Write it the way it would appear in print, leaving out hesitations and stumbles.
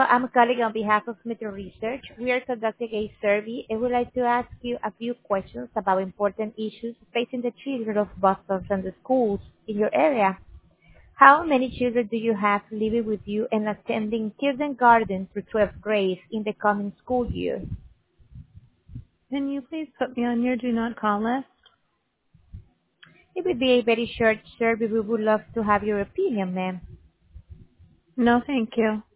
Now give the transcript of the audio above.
I'm calling on behalf of Metro Research. We are conducting a survey and would like to ask you a few questions about important issues facing the children of Boston and the schools in your area. How many children do you have living with you and attending kindergarten through 12th grade in the coming school year? Can you please put me on your do not call list? It will be a very short survey. We would love to have your opinion, ma'am. No, thank you.